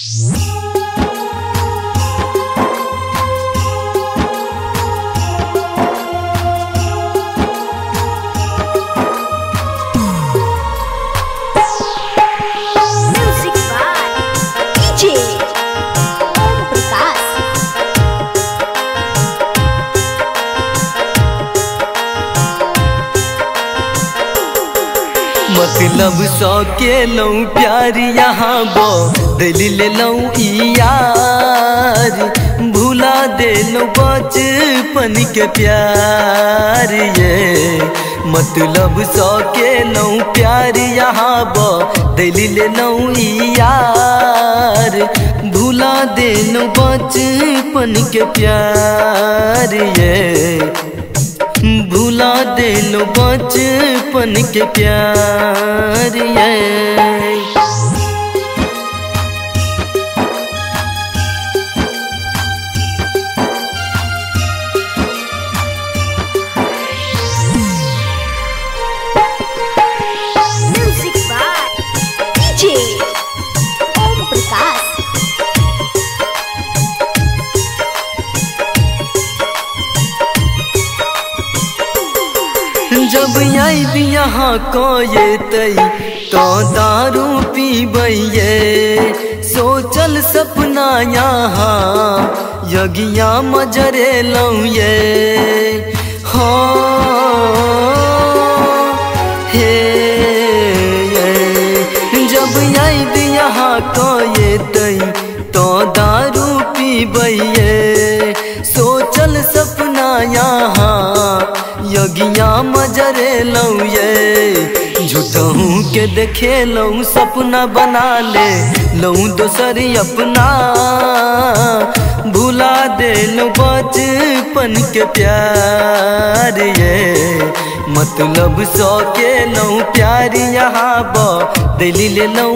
मतलब सौ के लौ प्यार यहाँ बदल ले लौ यार, भुला दे लो बचपन के प्यार ये। मतलब सौ के लौ प्यार यहाँ बदल ले लौ यार, भुला दे लो बचपन के प्यार ये। भुला दे लो बचपन के प्यार ये। Music by DJ Om Prakash. जब याद यहाँ कोये तई तो दारू पीबैये, सोचल सपना यहाँ यगिया मजरे लौ ये। हो हे ये। जब याद यहाँ कोये तई तो दारू पीबैये, सोचल सपना यहाँ यगिया मजरे लौ ये। झूठहूँ के देखे लौ सपना बना ले लौ दोसर अपना, भुला दे लो बचपन के प्यार ये। मतलब सौ के लौ प्यार यहाँ बदल ले लौ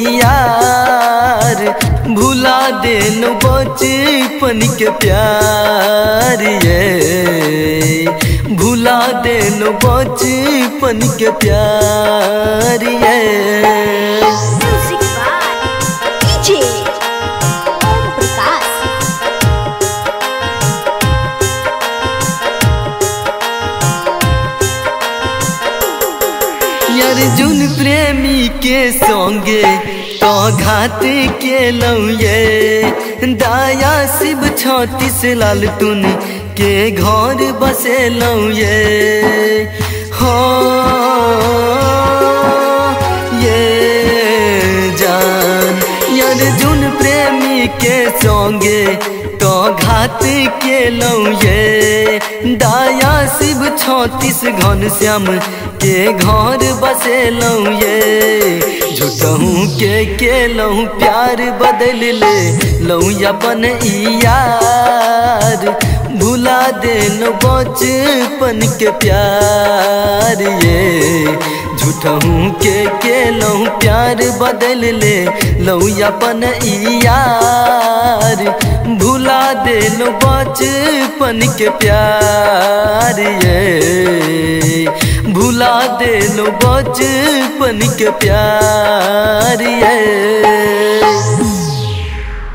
यार, भुला दे लो बचपन के प्यार ये। भुला दे लो बचपन के प्यार ये। Music by DJ Om Prakash. Arjun Premi के संगे तो घात के लौ ये, दाया शिव 36 लाल टुन के घर बसे लौ ये। हो ये जान अर्जुन प्रेमी के संगे तो घात के लौ ये, दाया शिव 36 घनश्याम के घर बसे लौ ये। झूठहूँ के लौ प्यार बदल ले लौ अपन यार, भुला दे लो बचपन के प्यार ये। झूठहूँ के लौ प्यार बदल ले लौ अपन यार, भुला दे लो बचपन के प्यार ये। भुला दे लो बचपन के प्यार ये।